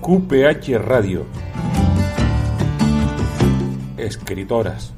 QPH Radio. Escritoras.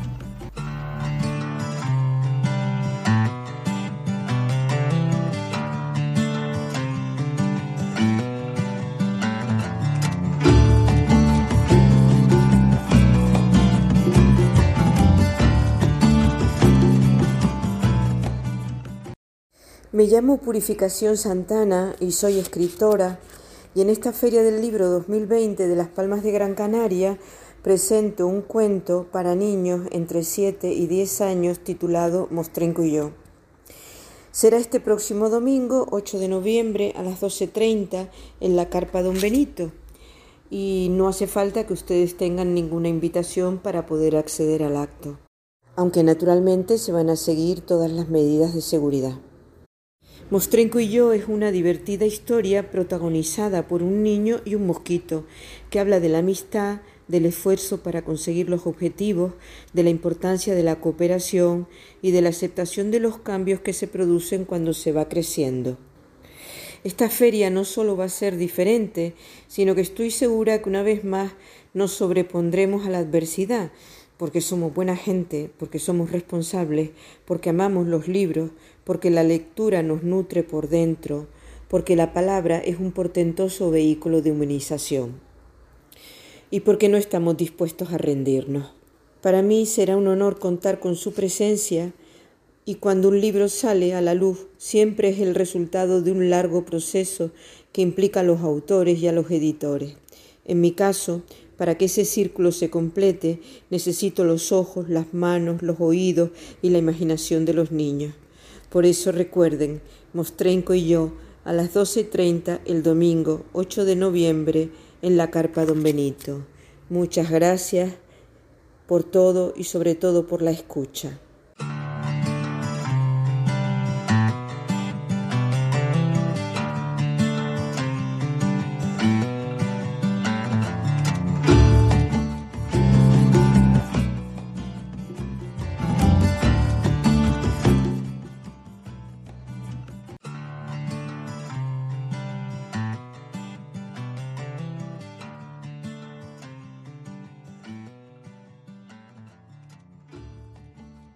Me llamo Purificación Santana y soy escritora, y en esta Feria del Libro 2020 de Las Palmas de Gran Canaria presento un cuento para niños entre 7 y 10 años titulado Mostrenco y yo. Será este próximo domingo, 8 de noviembre, a las 12:30 en la Carpa Don Benito, y no hace falta que ustedes tengan ninguna invitación para poder acceder al acto, aunque naturalmente se van a seguir todas las medidas de seguridad. Mostrenco y yo es una divertida historia protagonizada por un niño y un mosquito que habla de la amistad, del esfuerzo para conseguir los objetivos, de la importancia de la cooperación y de la aceptación de los cambios que se producen cuando se va creciendo. Esta feria no solo va a ser diferente, sino que estoy segura que una vez más nos sobrepondremos a la adversidad, porque somos buena gente, porque somos responsables, porque amamos los libros, porque la lectura nos nutre por dentro, porque la palabra es un portentoso vehículo de humanización, y porque no estamos dispuestos a rendirnos. Para mí será un honor contar con su presencia, y cuando un libro sale a la luz, siempre es el resultado de un largo proceso que implica a los autores y a los editores. En mi caso, para que ese círculo se complete, necesito los ojos, las manos, los oídos y la imaginación de los niños. Por eso recuerden, Mostrenco y yo, a las 12:30 el domingo 8 de noviembre en la Carpa Don Benito. Muchas gracias por todo y sobre todo por la escucha.